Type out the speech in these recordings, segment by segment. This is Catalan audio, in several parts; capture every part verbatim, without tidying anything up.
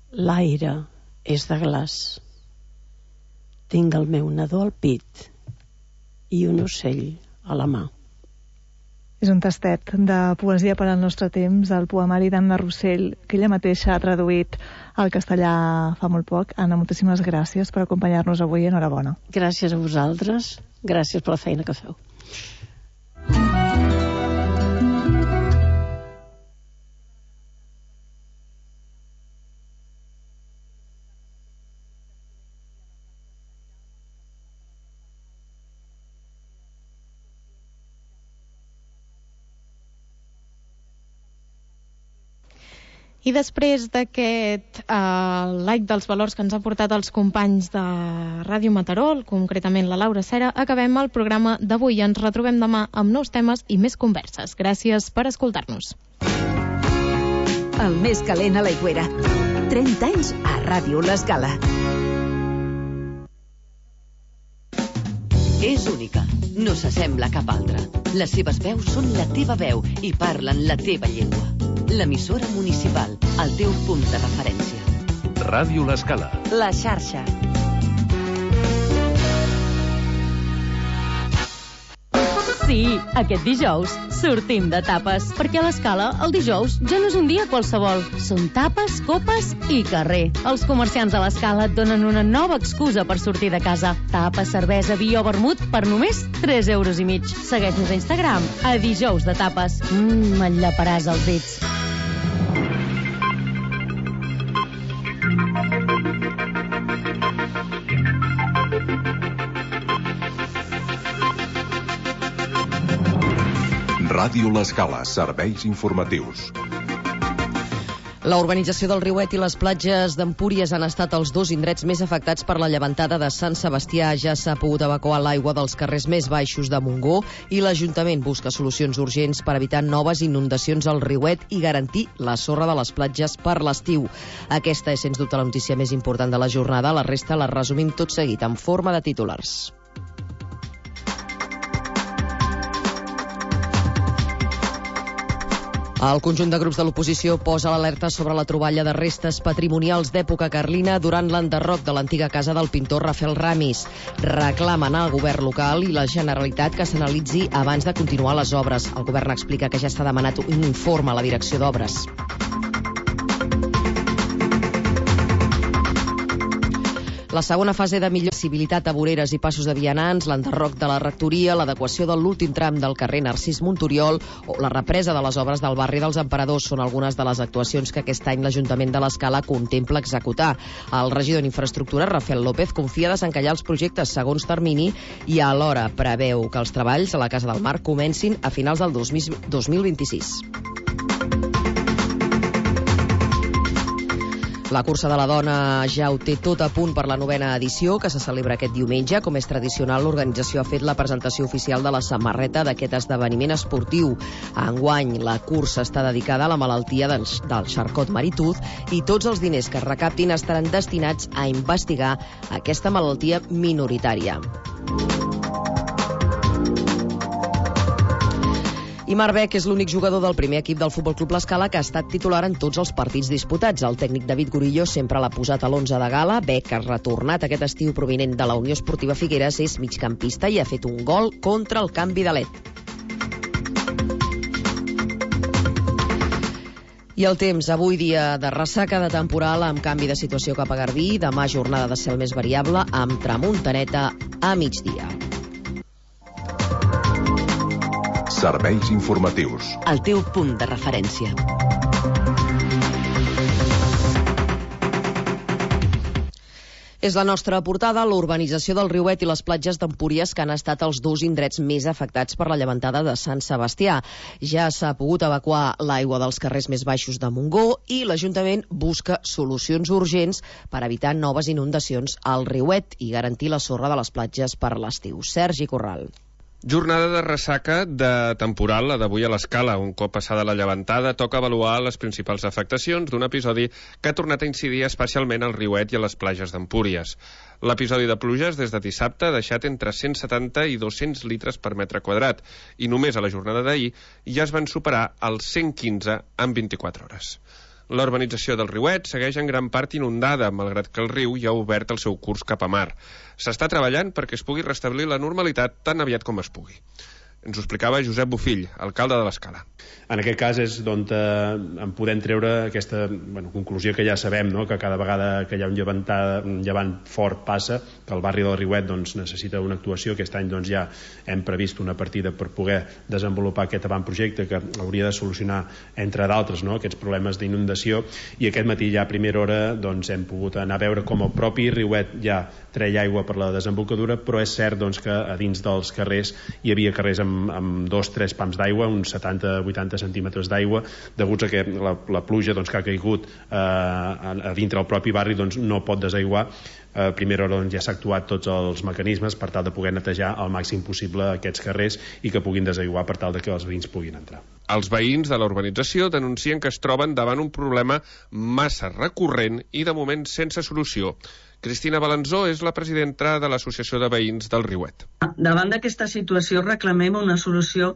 L'aire és de glaç. Tinc el meu nadó al pit i un ocell a la mà. És un tastet de poesia per al nostre temps, el poemari d'Anna Rossell, que ella mateixa ha traduït al castellà fa molt poc. Anna, moltíssimes gràcies per acompanyar-nos avui. Enhorabona. Gràcies a vosaltres. Gràcies per la feina que feu. I després d'aquest eh, like dels valors que ens ha portat els companys de Ràdio Mataró, concretament la Laura Cera, acabem el programa d'avui. Ens retrobem demà amb nous temes i més converses. Gràcies per escoltar-nos. El més calent a l'Aigüera. trenta anys a Ràdio L'Escala. És única, no s'assembla a cap altra. Les seves veus són la teva veu i parlen la teva llengua. L'emissora municipal, el teu punt de referència. Ràdio L'Escala. La xarxa. Sí, aquest dijous sortim de tapes, perquè a l'Escala el dijous ja no és un dia qualsevol. Són tapes, copes i carrer. Els comerciants de l'Escala et donen una nova excusa per sortir de casa. Tapes, cervesa, vi o vermut per només tres euros i mig. Segueix-nos a Instagram, a dijous de tapes. Mmm, m'enllaparàs els dits. Ràdio L'Escala, serveis informatius. La urbanització del Riuet i les platges d'Empúries han estat els dos indrets més afectats per la llevantada de Sant Sebastià. Ja s'ha pogut evacuar l'aigua dels carrers més baixos de Montgó i l'Ajuntament busca solucions urgents per evitar noves inundacions al Riuet i garantir la sorra de les platges per l'estiu. Aquesta és, sens dubte, la notícia més important de la jornada. La resta la resumim tot seguit en forma de titulars. El conjunt de grups de l'oposició posa l'alerta sobre la troballa de restes patrimonials d'època carlina durant l'enderroc de l'antiga casa del pintor Rafael Ramis. Reclamen al govern local i la Generalitat que s'analitzi abans de continuar les obres. El govern explica que ja està demanat un informe a la direcció d'obres. La segona fase de millor accessibilitat a voreres i passos de vianants, l'enderroc de la rectoria, l'adequació de l'últim tram del carrer Narcís Monturiol o la represa de les obres del barri dels Emperadors són algunes de les actuacions que aquest any l'Ajuntament de l'Escala contempla executar. El regidor d'Infraestructura, Rafael López, confia desencallar els projectes segons termini i alhora preveu que els treballs a la Casa del Mar comencin a finals del dos mil vint-i-sis. La cursa de la dona ja ho té tot a punt per la novena edició, que se celebra aquest diumenge. Com és tradicional, l'organització ha fet la presentació oficial de la samarreta d'aquest esdeveniment esportiu. Enguany, la cursa està dedicada a la malaltia del, del Charcot Marie-Tooth i tots els diners que es recaptin estaran destinats a investigar aquesta malaltia minoritària. I Marc Beck és l'únic jugador del primer equip del Futbol Club L'Escala que ha estat titular en tots els partits disputats. El tècnic David Gorillo sempre l'ha posat a l'onze de gala. Beck ha retornat aquest estiu provinent de la Unió Esportiva Figueres, és migcampista i ha fet un gol contra el canvi de led. I el temps, avui dia de ressaca de temporal amb canvi de situació cap a Garbí, demà jornada de cel més variable amb tramuntaneta a migdia. Serveis informatius. El teu punt de referència. És la nostra portada, l'urbanització del Riuet i les platges d'Empúries, que han estat els dos indrets més afectats per la llevantada de Sant Sebastià. Ja s'ha pogut evacuar l'aigua dels carrers més baixos de Montgó i l'Ajuntament busca solucions urgents per evitar noves inundacions al Riuet i garantir la sorra de les platges per l'estiu. Sergi Corral. Jornada de ressaca de temporal, la d'avui a l'Escala. Un cop passada la llevantada, toca avaluar les principals afectacions d'un episodi que ha tornat a incidir especialment al Riuet i a les platges d'Empúries. L'episodi de pluges des de dissabte ha deixat entre cent setanta i dos-cents litres per metre quadrat i només a la jornada d'ahir ja es van superar els cent quinze en vint-i-quatre hores. La urbanització del Riuet segueix en gran part inundada, malgrat que el riu ja ha obert el seu curs cap a mar. S'està treballant perquè es pugui restablir la normalitat tan aviat com es pugui. Ens ho explicava Josep Bofill, alcalde de l'Escala. En aquest cas és d'on eh, en podem treure aquesta bueno, conclusió que ja sabem, no? Que cada vegada que hi ha un, llevantada, un llevant fort passa, que el barri del Riuet doncs, necessita una actuació. Aquest any doncs, ja hem previst una partida per poder desenvolupar aquest avantprojecte que hauria de solucionar, entre d'altres, no? Aquests problemes d'inundació. I aquest matí ja a primera hora doncs, hem pogut anar a veure com el propi Riuet ja treia aigua per la desembocadura, però és cert doncs, que a dins dels carrers hi havia carrers amb, amb dos, tres pams d'aigua, uns setanta vuitanta centímetres d'aigua, deguts a que la, la pluja doncs, que ha caigut eh, a, a dintre del propi barri doncs, no pot desaiguar. A primera hora doncs, ja s'ha actuat tots els mecanismes per tal de poder netejar al màxim possible aquests carrers i que puguin desaiguar per tal de que els veïns puguin entrar. Els veïns de la urbanització denuncien que es troben davant un problema massa recurrent i de moment sense solució. Cristina Balanzó és la presidenta de l'Associació de Veïns del Riuet. Davant d'aquesta situació reclamem una solució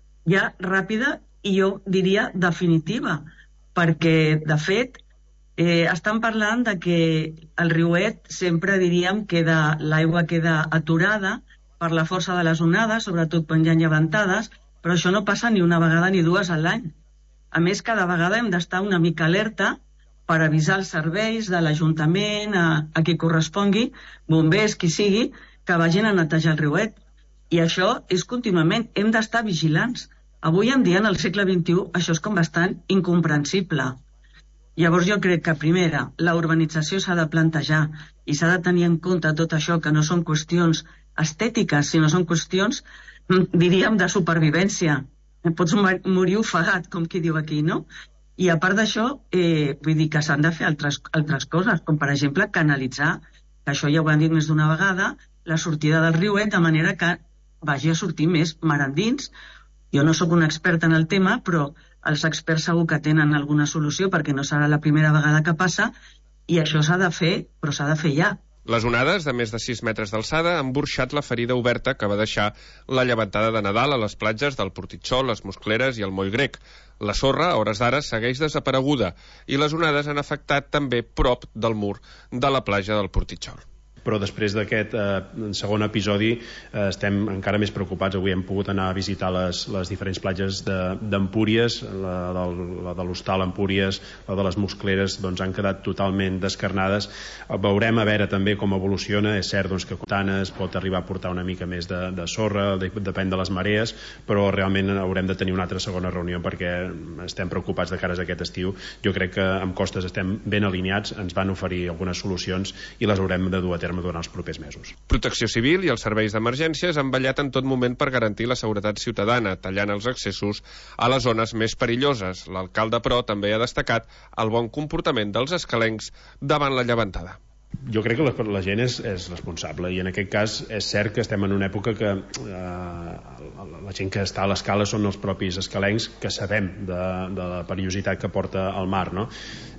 ja ràpida i jo diria definitiva, perquè de fet eh, estan parlant de que el Riuet sempre diríem que l'aigua queda aturada per la força de les onades, sobretot quan hi ha llevantades, però això no passa ni una vegada ni dues a l'any. A més, cada vegada hem d'estar una mica alerta per avisar els serveis de l'Ajuntament, a, a qui correspongui, bombers, qui sigui, que vagin a netejar el Riuet. I això és contínuament, hem d'estar vigilants. Avui en dia, en el segle vint-i-u, això és com bastant incomprensible. Llavors jo crec que, primera, la urbanització s'ha de plantejar i s'ha de tenir en compte tot això, que no són qüestions estètiques, sinó són qüestions, diríem, de supervivència. Pots morir ofegat, com qui diu aquí, no? I a part d'això, eh, vull dir que s'han de fer altres, altres coses, com per exemple canalitzar, que això ja ho han dit més d'una vegada, la sortida del Riuet, de manera que vagi a sortir més mar endins. Jo no sóc una experta en el tema, però els experts segur que tenen alguna solució, perquè no serà la primera vegada que passa, i això s'ha de fer, però s'ha de fer ja. Les onades, de més de sis metres d'alçada, han burxat la ferida oberta que va deixar la llevantada de Nadal a les platges del Portitxol, les Muscleres i el Moll Grec. La sorra, a hores d'ara, segueix desapareguda i les onades han afectat també prop del mur de la platja del Portitxol. Però després d'aquest eh, segon episodi eh, estem encara més preocupats. Avui hem pogut anar a visitar les, les diferents platges d'Empúries, la, del, la de l'Hostal Empúries, la de les Muscleres, doncs han quedat totalment descarnades. Veurem a veure també com evoluciona. És cert doncs, que Tanes pot arribar a portar una mica més de, de sorra, de, depèn de les marees, però realment haurem de tenir una altra segona reunió perquè estem preocupats de cares a aquest estiu. Jo crec que amb Costes estem ben alineats, ens van oferir algunes solucions i les haurem de dur a terme durant els propers mesos. Protecció Civil i els serveis d'emergències han vetllat en tot moment per garantir la seguretat ciutadana, tallant els accessos a les zones més perilloses. L'alcalde, però, també ha destacat el bon comportament dels escalencs davant la llevantada. Jo crec que la, la gent és, és responsable i en aquest cas és cert que estem en una època que eh, la gent que està a l'escala són els propis escalencs que sabem de, de la perillositat que porta el mar, no?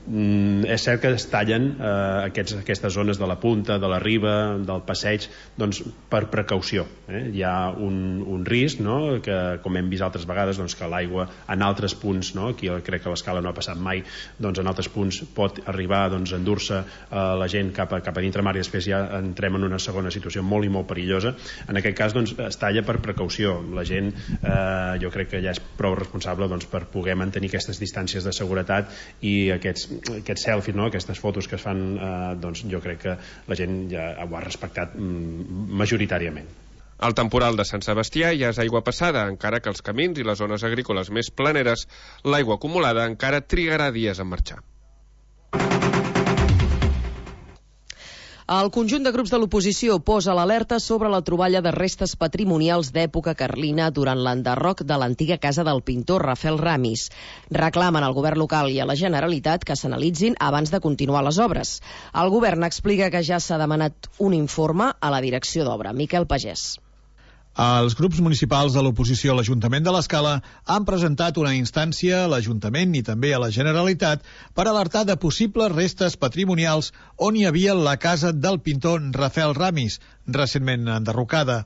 Mm, és cert que es tallen eh, aquests, aquestes zones de la punta, de la riba, del passeig, doncs per precaució. Eh? Hi ha un, un risc, no? Que, com hem vist altres vegades, doncs, que l'aigua en altres punts, no? Aquí crec que l'escala no ha passat mai, doncs en altres punts pot arribar doncs, a endur-se eh, la gent cap a, cap a dintre mar i després ja entrem en una segona situació molt i molt perillosa. En aquest cas doncs, es talla per precaució. La gent eh, jo crec que ja és prou responsable doncs, per poder mantenir aquestes distàncies de seguretat i aquests aquests selfies, no? Aquestes fotos que es fan, eh, doncs jo crec que la gent ja ho ha respectat mm, majoritàriament. Al temporal de Sant Sebastià ja és aigua passada, encara que els camins i les zones agrícoles més planeres, l'aigua acumulada encara trigarà dies en marxar. El conjunt de grups de l'oposició posa l'alerta sobre la troballa de restes patrimonials d'època carlina durant l'enderroc de l'antiga casa del pintor Rafael Ramis. Reclamen al govern local i a la Generalitat que s'analitzin abans de continuar les obres. El govern explica que ja s'ha demanat un informe a la direcció d'obra. Miquel Pagès. Els grups municipals de l'oposició a l'Ajuntament de l'Escala han presentat una instància a l'Ajuntament i també a la Generalitat per alertar de possibles restes patrimonials on hi havia la casa del pintor Rafael Ramis, recentment enderrocada.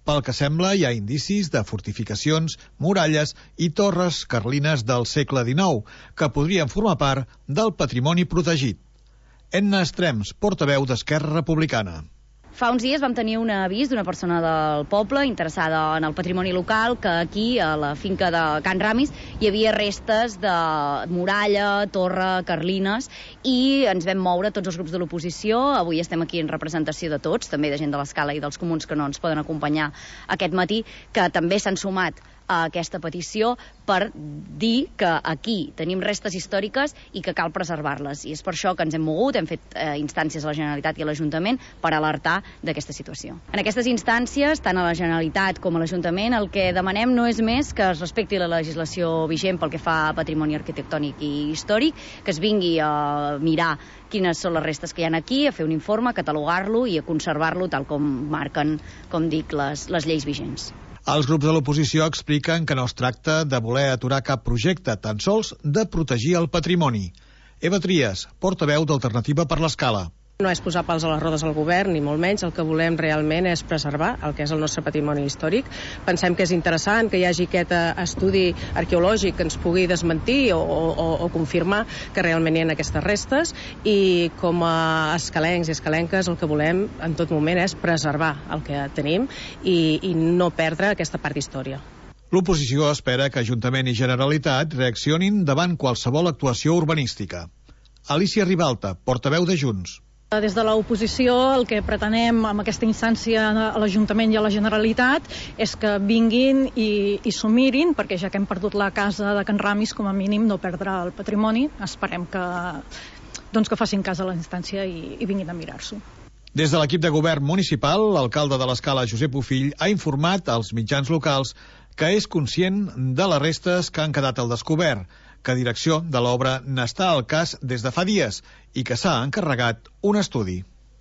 Pel que sembla, hi ha indicis de fortificacions, muralles i torres carlines del segle dinou, que podrien formar part del patrimoni protegit. Enna Estrems, portaveu d'Esquerra Republicana. Fa uns dies vam tenir un avís d'una persona del poble interessada en el patrimoni local que aquí, a la finca de Can Ramis, hi havia restes de muralla, torre, carlines, i ens vam moure tots els grups de l'oposició. Avui estem aquí en representació de tots, també de gent de l'Escala i dels comuns que no ens poden acompanyar aquest matí, que també s'han sumat a aquesta petició per dir que aquí tenim restes històriques i que cal preservar-les. I és per això que ens hem mogut, hem fet eh, instàncies a la Generalitat i a l'Ajuntament per alertar d'aquesta situació. En aquestes instàncies, tant a la Generalitat com a l'Ajuntament, el que demanem no és més que es respecti la legislació vigent pel que fa a patrimoni arquitectònic i històric, que es vingui a mirar quines són les restes que hi ha aquí, a fer un informe, a catalogar-lo i a conservar-lo tal com marquen, com dic, les, les lleis vigents. Els grups de l'oposició expliquen que no es tracta de voler aturar cap projecte, tan sols de protegir el patrimoni. Eva Trias, portaveu d'Alternativa per l'Escala. No és posar pals a les rodes al govern, ni molt menys. El que volem realment és preservar el que és el nostre patrimoni històric. Pensem que és interessant que hi hagi aquest estudi arqueològic que ens pugui desmentir o, o, o confirmar que realment hi ha aquestes restes, i com a escalencs i escalenques el que volem en tot moment és preservar el que tenim i, i no perdre aquesta part d'història. L'oposició espera que Ajuntament i Generalitat reaccionin davant qualsevol actuació urbanística. Alicia Ribalta, portaveu de Junts. Des de l'oposició el que pretenem amb aquesta instància a l'Ajuntament i a la Generalitat és que vinguin i, i s'ho mirin, perquè ja que hem perdut la casa de Can Ramis, com a mínim no perdre el patrimoni. Esperem que, doncs, que facin cas a la instància i, i vinguin a mirar-s'ho. Des de l'equip de govern municipal, l'alcalde de l'Escala, Josep Bofill, ha informat als mitjans locals que és conscient de les restes que han quedat al descobert, que direcció de l'obra n'està al cas des de fa dies i que s'ha encarregat un estudi.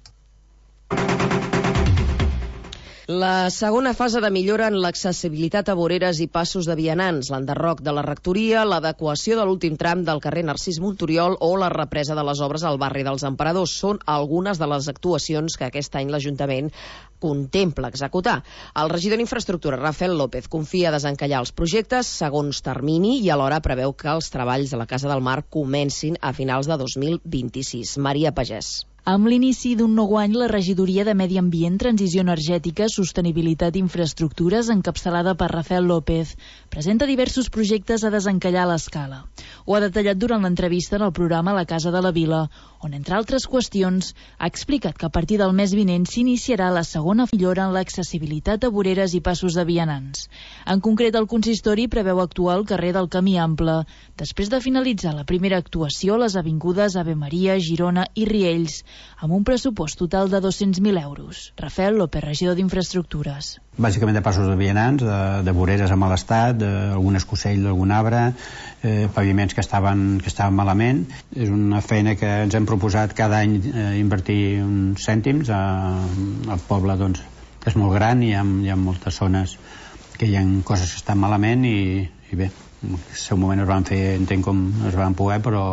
La segona fase de millora en l'accessibilitat a voreres i passos de vianants, l'enderroc de la rectoria, l'adequació de l'últim tram del carrer Narcís Monturiol o la represa de les obres al barri dels Emperadors són algunes de les actuacions que aquest any l'Ajuntament contempla executar. El regidor d'Infraestructura, Rafael López, confia a desencallar els projectes segons termini i alhora preveu que els treballs de la Casa del Mar comencin a finals de dos mil vint-i-sis. Maria Pagès. Amb l'inici d'un nou any, la regidoria de Medi Ambient, Transició Energètica, Sostenibilitat i Infraestructures, encapçalada per Rafael López, presenta diversos projectes a desencallar a l'Escala. Ho ha detallat durant l'entrevista en el programa La Casa de la Vila, on, entre altres qüestions, ha explicat que a partir del mes vinent s'iniciarà la segona millora en l'accessibilitat a voreres i passos de vianants. En concret, el consistori preveu actuar al carrer del Camí Ample, després de finalitzar la primera actuació a les avingudes Ave Maria, Girona i Riells, amb un pressupost total de dos-cents mil euros. Rafael López, regidor d'Infraestructures. Bàsicament de passos de vianants, de, de voreres en mal estat, d'algun escocell d'algun arbre, eh, paviments que estaven, que estaven malament. És una feina que ens hem proposat cada any eh, invertir uns cèntims. Eh, el poble doncs, és molt gran i hi ha, hi ha moltes zones que hi ha coses que estan malament i, i bé, en el seu moment es van fer, entenc com es van poder, però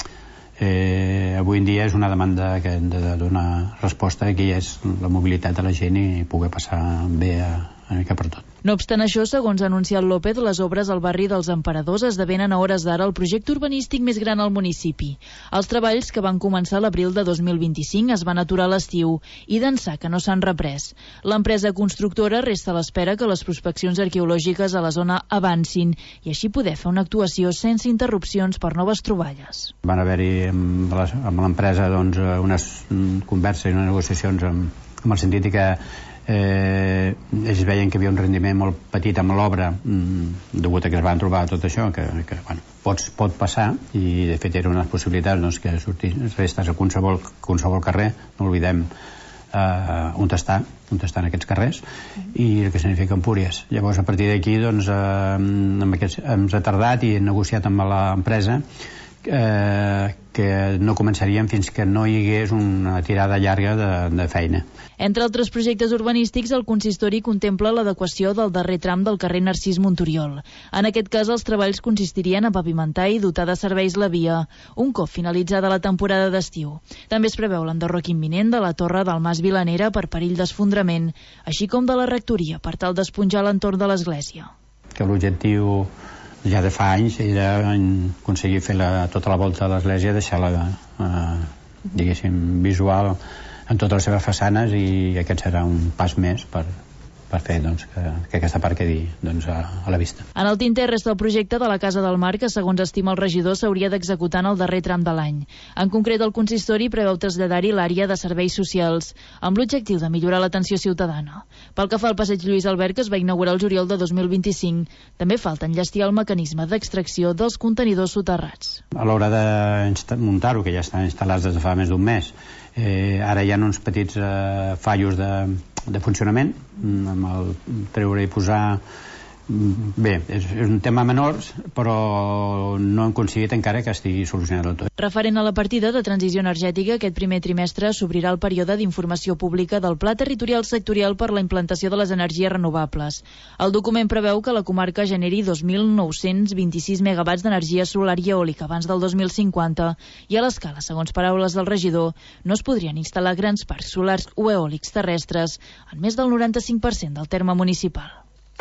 Eh, avui en dia és una demanda que hem de donar resposta, que és la mobilitat de la gent i poder passar bé a, a mica per tot. No obstant això, segons ha anunciat López, les obres al barri dels Emperadors esdevenen a hores d'ara el projecte urbanístic més gran al municipi. Els treballs, que van començar a l'abril de dos mil vint-i-cinc, es van aturar a l'estiu i d'ençà que no s'han reprès. L'empresa constructora resta a l'espera que les prospeccions arqueològiques a la zona avancin i així poder fer una actuació sense interrupcions per noves troballes. Van haver-hi amb l'empresa doncs, unes converses i unes negociacions amb, amb el sentit que Eh, ells veien que hi havia un rendiment molt petit amb l'obra mm, degut a que es van trobar tot això que, que bueno, pot, pot passar i de fet era una possibilitat doncs, que sortís restes a qualsevol, qualsevol carrer, no oblidem eh, on està on estan aquests carrers i el que significa Empúries. Llavors a partir d'aquí doncs, eh, amb aquests, hem retardat i hem negociat amb l'empresa eh, que no començaríem fins que no hi hagués una tirada llarga de, de feina. Entre altres projectes urbanístics, el consistori contempla l'adequació del darrer tram del carrer Narcís Monturiol. En aquest cas, els treballs consistirien a pavimentar i dotar de serveis la via, un cop finalitzada la temporada d'estiu. També es preveu l'enderroc imminent de la torre del Mas Vilanera per perill d'esfondrament, així com de la rectoria per tal d'esponjar l'entorn de l'església. Que l'objectiu ja de fa anys era aconseguir fer la, tota la volta de l'església, deixar-la eh, diguéssim visual en totes les seves façanes, i aquest serà un pas més per, per fer doncs, que, que aquesta part quedi doncs, a, a la vista. En el tinter resta el projecte de la Casa del Mar, que segons estima el regidor s'hauria d'executar en el darrer tram de l'any. En concret, el consistori preveu traslladar-hi l'àrea de serveis socials amb l'objectiu de millorar l'atenció ciutadana. Pel que fa al passeig Lluís Albert, que es va inaugurar el juliol de dos mil vint-i-cinc, també falta enllestir el mecanisme d'extracció dels contenidors soterrats. A l'hora de muntar-ho, que ja estan instal·lats des de fa més d'un mes, eh, ara hi ha uns petits eh, fallos de, de funcionament, amb el treure i posar. Bé, és, és un tema menor, però no hem aconseguit encara que estigui solucionat del tot. Referent a la partida de transició energètica, aquest primer trimestre s'obrirà el període d'informació pública del Pla Territorial Sectorial per la implantació de les energies renovables. El document preveu que la comarca generi dos mil nou-cents vint-i-sis megawatts d'energia solar i eòlica abans del dos mil cinquanta, i a l'escala, segons paraules del regidor, no es podrien instal·lar grans parcs solars o eòlics terrestres en més del noranta-cinc per cent del terme municipal.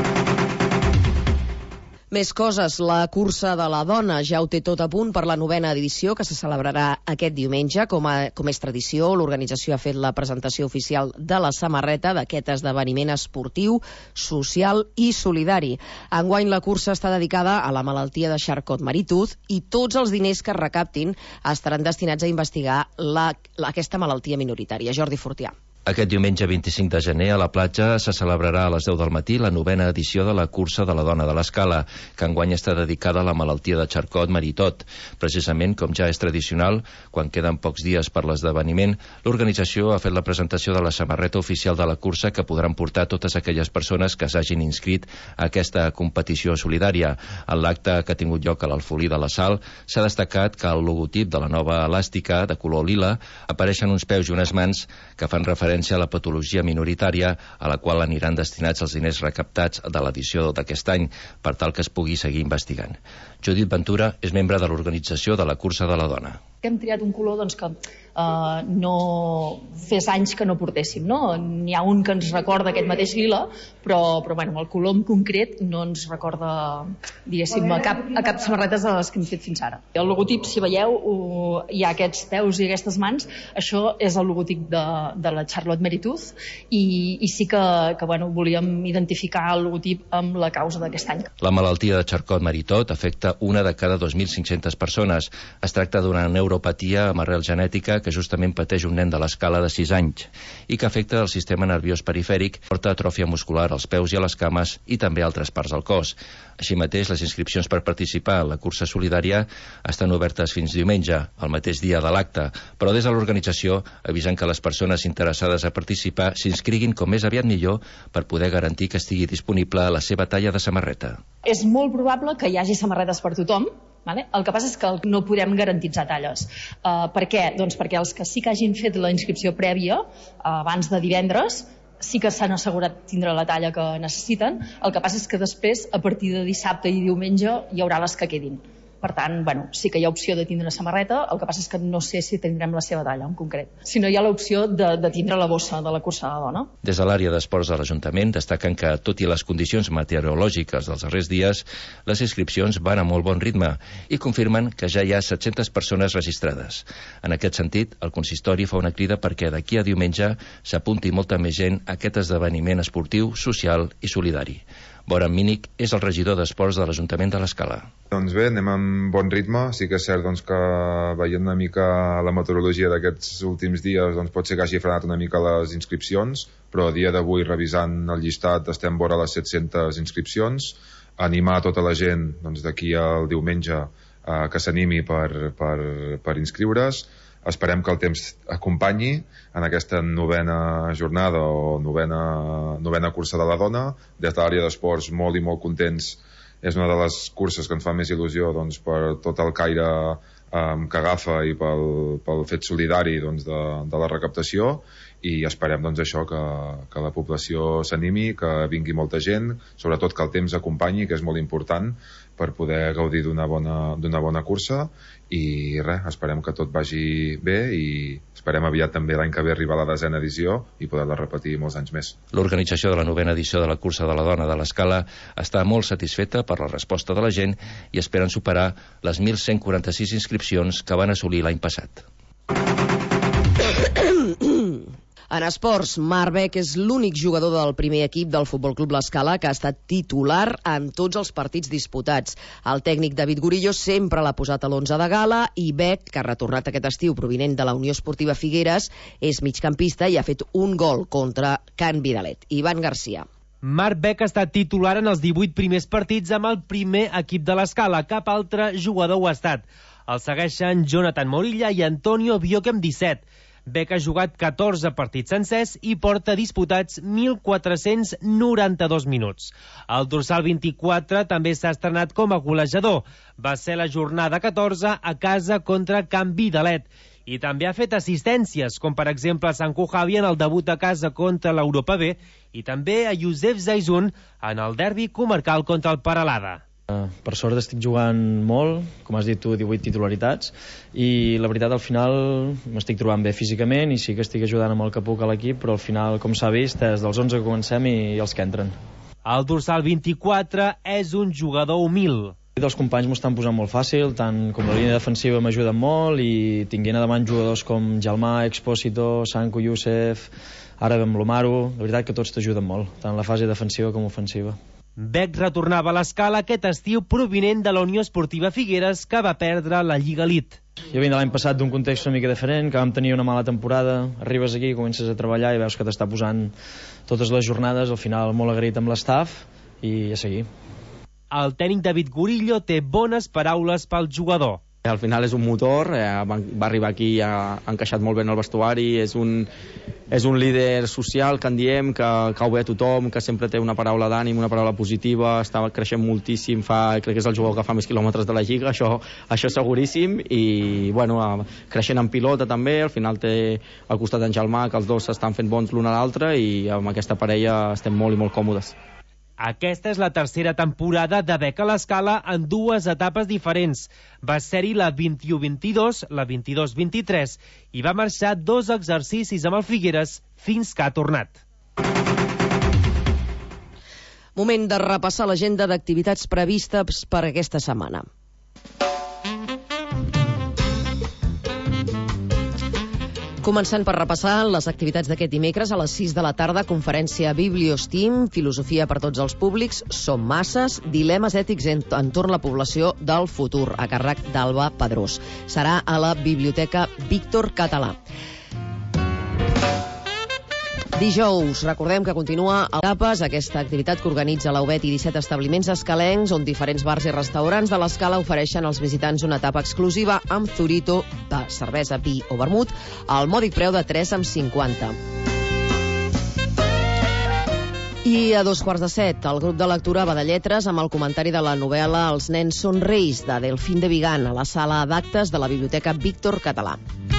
Més coses. La cursa de la dona ja ho té tot a punt per la novena edició, que se celebrarà aquest diumenge. Com, a, com és tradició, l'organització ha fet la presentació oficial de la samarreta d'aquest esdeveniment esportiu, social i solidari. Enguany la cursa està dedicada a la malaltia de Charcot-Marie-Tooth, i tots els diners que es recaptin estaran destinats a investigar la, la, aquesta malaltia minoritària. Jordi Fortià. Aquest diumenge vint-i-cinc de gener a la platja se celebrarà a les deu del matí la novena edició de la cursa de la dona de l'Escala, que enguany està dedicada a la malaltia de Charcot-Marie-Tooth. Precisament, com ja és tradicional, quan queden pocs dies per l'esdeveniment, l'organització ha fet la presentació de la samarreta oficial de la cursa, que podran portar totes aquelles persones que s'hagin inscrit a aquesta competició solidària. En l'acte que ha tingut lloc a l'Alfolí de la Sal s'ha destacat que al logotip de la nova elàstica de color lila apareixen uns peus i unes mans que fan referència a la patologia minoritària, a la qual aniran destinats els diners recaptats de l'edició d'aquest any, per tal que es pugui seguir investigant. Judit Ventura és membre de l'organització de la cursa de la dona. Hem triat un color doncs, que uh, no fes anys que no portéssim, no? N'hi ha un que ens recorda aquest mateix lila, però, però bueno, el color en concret no ens recorda, diguéssim, a cap, a cap samarretes de les que hem fet fins ara. El logotip, si veieu, uh, hi ha aquests peus i aquestes mans, això és el logotip de, de la Charcot-Marie-Tooth, i, i sí que, que bueno, volíem identificar el logotip amb la causa d'aquest any. La malaltia de Charcot-Marie-Tooth afecta una de cada dos mil cinc-centes persones. Es tracta d'una neuropatia amb arrel genètica que justament pateix un nen de l'escala de sis anys i que afecta el sistema nerviós perifèric, porta atròfia muscular als peus i a les cames i també a altres parts del cos. Així mateix, les inscripcions per participar en la cursa solidària estan obertes fins diumenge, el mateix dia de l'acte, però des de l'organització avisen que les persones interessades a participar s'inscriguin com més aviat millor per poder garantir que estigui disponible la seva talla de samarreta. És molt probable que hi hagi samarretes per tothom. Vale? El que passa és que no podem garantitzar talles. Uh, per què? Doncs perquè els que sí que hagin fet la inscripció prèvia uh, abans de divendres sí que s'han assegurat tindre la talla que necessiten. El que passa és que després, a partir de dissabte i diumenge, hi haurà les que quedin. Per tant, bueno, sí que hi ha opció de tindre una samarreta, el que passa és que no sé si tindrem la seva talla en concret. Si no, hi ha l'opció de, de tindre la bossa de la cursa de la dona. Des de l'àrea d'esports de l'Ajuntament destaquen que, tot i les condicions meteorològiques dels darrers dies, les inscripcions van a molt bon ritme i confirmen que ja hi ha set-centes persones registrades. En aquest sentit, el consistori fa una crida perquè d'aquí a diumenge s'apunti molta més gent a aquest esdeveniment esportiu, social i solidari. Boran Mínic és el regidor d'Esports de l'Ajuntament de l'Escala. Doncs bé, anem amb bon ritme. Sí que és cert doncs, que veient una mica la meteorologia d'aquests últims dies doncs, pot ser que hagi frenat una mica les inscripcions, però a dia d'avui, revisant el llistat, estem vora les set-centes inscripcions. Animar tota la gent doncs, d'aquí al diumenge eh, que s'animi per, per, per inscriure's. Esperem que el temps acompanyi en aquesta novena jornada o novena, novena cursa de la dona. Des de l'àrea d'esports, molt i molt contents. És una de les curses que ens fa més il·lusió doncs, per tot el caire um, que agafa i pel, pel fet solidari doncs, de, de la recaptació, i esperem doncs, això que, que la població s'animi, que vingui molta gent, sobretot que el temps acompanyi, que és molt important per poder gaudir d'una bona, d'una bona cursa, i res, esperem que tot vagi bé i esperem aviat també l'any que ve arribar a la desena edició i poder-la repetir molts anys més. L'organització de la novena edició de la cursa de la dona de l'Escala està molt satisfeta per la resposta de la gent i esperen superar les mil cent quaranta-sis inscripcions que van assolir l'any passat. En esports, Marc Beck és l'únic jugador del primer equip del Futbol Club L'Escala que ha estat titular en tots els partits disputats. El tècnic David Gurillo sempre l'ha posat a l'onze de gala i Beck, que ha retornat aquest estiu provinent de la Unió Esportiva Figueres, és migcampista i ha fet un gol contra Can Vidalet. Ivan Garcia. Marc Beck ha estat titular en els divuit primers partits amb el primer equip de l'Escala. Cap altre jugador ho ha estat. El segueixen Jonathan Morilla i Antonio Bioque amb disset. Beck ha jugat catorze partits sencers i porta disputats mil quatre-cents noranta-dos minuts. El dorsal vint-i-quatre també s'ha estrenat com a golejador. Va ser la jornada catorze a casa contra Can Vidalet. I també ha fet assistències, com per exemple a Sant Cujavi en el debut a casa contra l'Europa B i també a Josep Zaizun en el derbi comarcal contra el Peralada. Per sort estic jugant molt, com has dit tu, divuit titularitats, i la veritat al final m'estic trobant bé físicament i sí que estic ajudant amb el que puc a l'equip, però al final, com s'ha vist, és dels onze que comencem i els que entren. El dorsal vint-i-quatre és un jugador humil. Els companys m'ho estan posant molt fàcil, tant com la línia defensiva m'ajuden molt i tinguent a davant jugadors com Jalmà, Expósito, Sanko, Youssef, ara amb l'Omaru, la veritat que tots t'ajuden molt, tant la fase defensiva com ofensiva. Beck retornava a l'Escala aquest estiu provinent de la Unió Esportiva Figueres, que va perdre la Lliga Elite. Jo vinc de l'any passat d'un context una mica diferent, que vam tenir una mala temporada, arribes aquí, comences a treballar i veus que t'està posant totes les jornades, al final molt agraït amb l'estaf i a seguir. El tècnic David Gurillo té bones paraules pel jugador. Al final és un motor, eh, va, va arribar aquí, ha, ha encaixat molt bé en el vestuari, és un, és un líder social, que en diem, que cau bé a tothom, que sempre té una paraula d'ànim, una paraula positiva, està creixent moltíssim, fa, crec que és el jugador que fa més quilòmetres de la Lliga, això, això seguríssim, i bueno, creixent en pilota també, al final té al costat en Jalmà, que els dos estan fent bons l'un a l'altre, i amb aquesta parella estem molt i molt còmodes. Aquesta és la tercera temporada de Beck a l'Escala en dues etapes diferents. Va ser-hi la vint-i-u vint-i-dos, la vint-i-dos vint-i-tres, i va marxar dos exercicis amb el Figueres fins que ha tornat. Moment de repassar l'agenda d'activitats previstes per aquesta setmana. Començant per repassar les activitats d'aquest dimecres a les sis de la tarda, conferència Bibliostim, filosofia per tots els públics, som masses, dilemes ètics entorn la població del futur, a càrrec d'Alba Pedrós. Serà a la Biblioteca Víctor Català. Dijous, recordem que continua a Tapes, aquesta activitat que organitza l'U B E T i disset establiments escalencs, on diferents bars i restaurants de l'Escala ofereixen als visitants una etapa exclusiva amb Zurito, de cervesa, vi o vermut, al mòdic preu de tres coma cinquanta. I a dos quarts de set, el grup de lectura va de lletres amb el comentari de la novel·la Els nens són reis, de Delfín de Vigan, a la sala d'actes de la Biblioteca Víctor Català.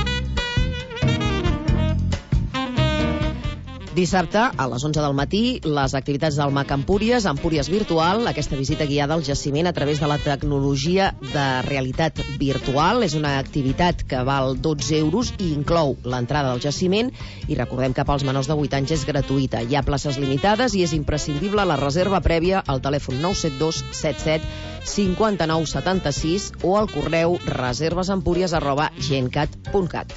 Dissabte, a les onze del matí, les activitats del MAC Empúries, Empúries Virtual, aquesta visita guiada al jaciment a través de la tecnologia de realitat virtual. És una activitat que val dotze euros i inclou l'entrada al jaciment, i recordem que pels menors de vuit anys és gratuïta. Hi ha places limitades i és imprescindible la reserva prèvia al telèfon nou set dos set set cinc nou set sis o al correu reservesempúries arroba gencat punt cat.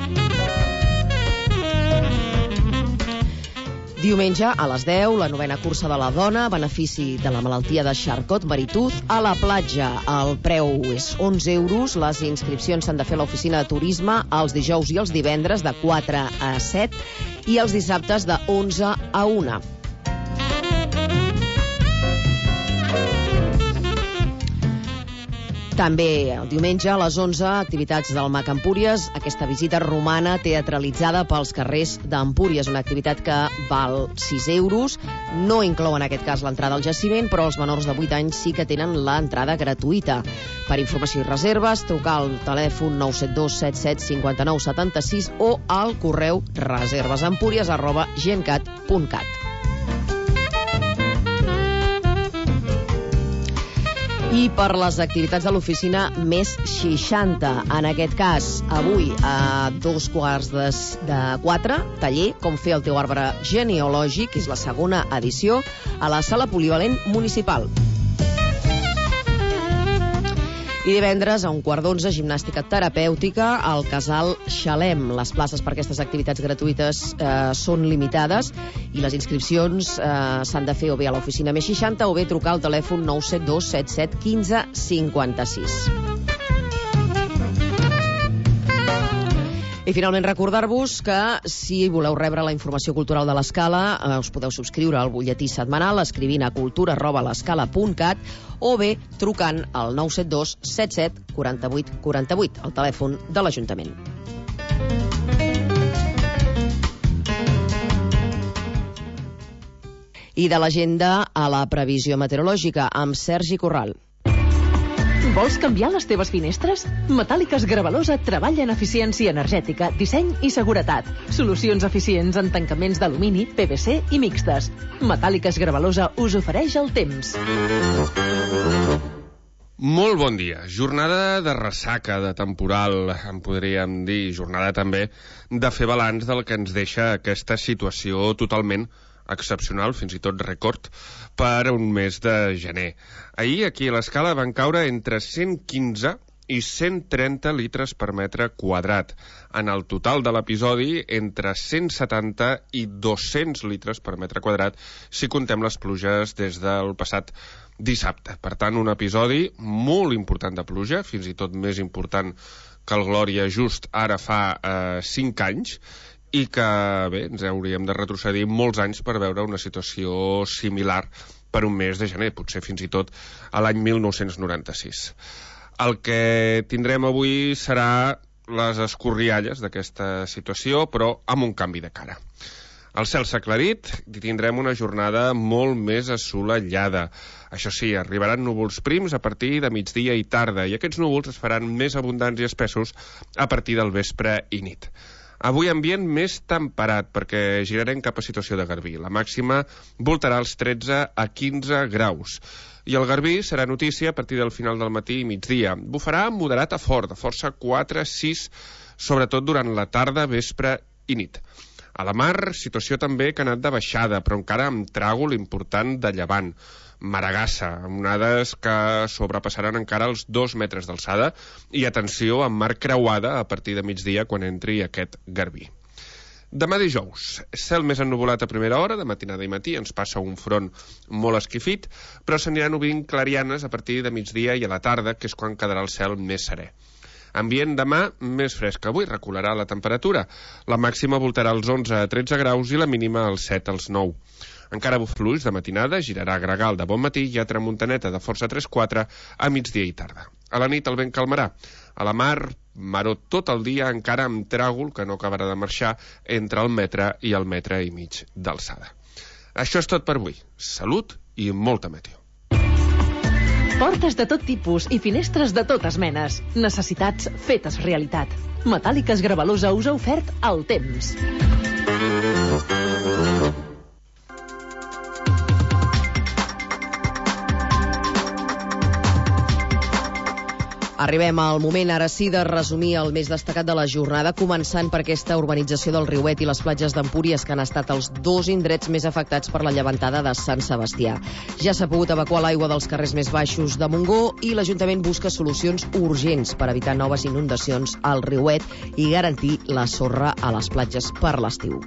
Diumenge, a les deu, la novena cursa de la dona, benefici de la malaltia de Charcot-Marituz, a la platja. El preu és onze euros. Les inscripcions s'han de fer a l'oficina de turisme els dijous i els divendres de quatre a set i els dissabtes de onze a una. També el diumenge a les onze, activitats del MAC Empúries, aquesta visita romana teatralitzada pels carrers d'Empúries, una activitat que val sis euros, no inclou en aquest cas l'entrada al jaciment, però els menors de vuit anys sí que tenen l'entrada gratuïta. Per informació i reserves, trucar al telèfon nou set dos set set cinc nou set sis o al correu reservesempúries arroba gencat punt cat. I per les activitats de l'oficina més seixanta. En aquest cas, avui a dos quarts de, de quatre, taller Com fer el teu arbre genealògic, és la segona edició, a la sala polivalent municipal. I divendres, a un quart d'onze, gimnàstica terapèutica al Casal Xalem. Les places per aquestes activitats gratuïtes eh, són limitades i les inscripcions eh, s'han de fer o bé a l'oficina més seixanta o bé trucar al telèfon nou set dos set set un cinc cinc sis. I finalment recordar-vos que si voleu rebre la informació cultural de l'Escala eh, us podeu subscriure al butlletí setmanal escrivint a cultura arroba l'escala punt cat o bé trucant al nou set dos set set quatre vuit quatre vuit, el telèfon de l'Ajuntament. I de l'agenda a la previsió meteorològica amb Sergi Corral. Vols canviar les teves finestres? Metàl·liques Gravalosa treballa en eficiència energètica, disseny i seguretat. Solucions eficients en tancaments d'alumini, P V C i mixtes. Metàl·liques Gravalosa us ofereix el temps. Molt bon dia. Jornada de ressaca, de temporal, en podríem dir. Jornada també de fer balanç del que ens deixa aquesta situació totalment excepcional, fins i tot rècord, per un mes de gener. Ahir, aquí a l'Escala, van caure entre cent quinze i cent trenta litres per metre quadrat. En el total de l'episodi, entre cent setanta i dos-cents litres per metre quadrat, si contem les pluges des del passat dissabte. Per tant, un episodi molt important de pluja, fins i tot més important que el Glòria just ara fa eh, cinc anys, i que, bé, ens hauríem de retrocedir molts anys per veure una situació similar per un mes de gener, potser fins i tot a l'any mil nou-cents noranta-sis. El que tindrem avui serà les escorrialles d'aquesta situació, però amb un canvi de cara. El cel s'ha aclarit i tindrem una jornada molt més assolellada. Això sí, arribaran núvols prims a partir de migdia i tarda, i aquests núvols es faran més abundants i espessos a partir del vespre i nit. Avui ambient més temperat, perquè girarem cap a situació de garbí. La màxima voltarà els tretze a quinze graus. I el garbí serà notícia a partir del final del matí i migdia. Bufarà moderat a fort, de força quatre a sis, sobretot durant la tarda, vespre i nit. A la mar, situació també que ha anat de baixada, però encara amb tràgol important de llevant. Maragassa, amb onades que sobrepassaran encara els dos metres d'alçada, i atenció amb mar creuada a partir de migdia quan entri aquest garbí. Demà dijous, cel més ennuvolat a primera hora, de matinada i matí, ens passa un front molt esquifit, però s'aniran obrint clarianes a partir de migdia i a la tarda, que és quan quedarà el cel més serè. Ambient demà més fresc. Avui recularà la temperatura. La màxima voltarà als onze a tretze graus i la mínima als set als nou. Encara buf fluix de matinada, girarà gregal de bon matí i a tramuntaneta de força tres quatre a migdia i tarda. A la nit el vent calmarà. A la mar, maró tot el dia, encara amb tràgol que no acabarà de marxar entre el metre i el metre i mig d'alçada. Això és tot per avui. Salut i molta meteo. Portes de tot tipus i finestres de totes menes. Necessitats fetes realitat. Metàl·liques Gravalosa us ha ofert el temps. Arribem al moment, ara sí, de resumir el més destacat de la jornada, començant per aquesta urbanització del Riuet i les platges d'Empúries, que han estat els dos indrets més afectats per la llevantada de Sant Sebastià. Ja s'ha pogut evacuar l'aigua dels carrers més baixos de Montgó i l'Ajuntament busca solucions urgents per evitar noves inundacions al Riuet i garantir la sorra a les platges per l'estiu.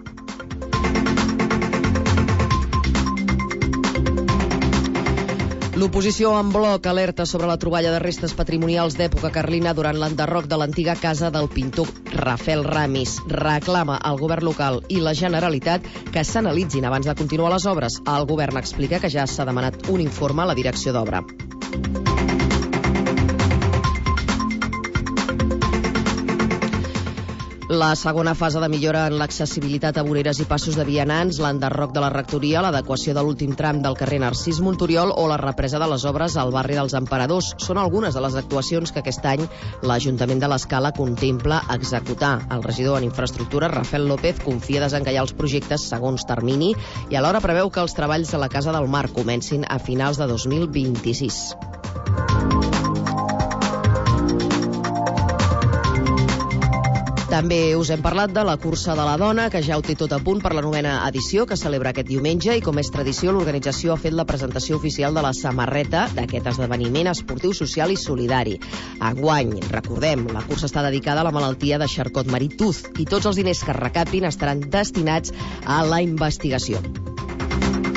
L'oposició en bloc alerta sobre la troballa de restes patrimonials d'època carlina durant l'enderroc de l'antiga casa del pintor Rafael Ramis. Reclama al govern local i la Generalitat que s'analitzin abans de continuar les obres. El govern explica que ja s'ha demanat un informe a la direcció d'obra. La segona fase de millora en l'accessibilitat a voreres i passos de vianants, l'enderroc de la rectoria, l'adequació de l'últim tram del carrer Narcís Monturiol o la represa de les obres al barri dels Emperadors són algunes de les actuacions que aquest any l'Ajuntament de l'Escala contempla executar. El regidor en infraestructura, Rafael López, confia desencallar els projectes segons termini i alhora preveu que els treballs de la Casa del Mar comencin a finals de dos mil vint-i-sis. També us hem parlat de la cursa de la dona, que ja ho té tot a punt per la novena edició, que celebra aquest diumenge, i com és tradició, l'organització ha fet la presentació oficial de la samarreta d'aquest esdeveniment esportiu, social i solidari. Enguany, recordem, la cursa està dedicada a la malaltia de Charcot-Marie-Tooth i tots els diners que es recaptin estaran destinats a la investigació.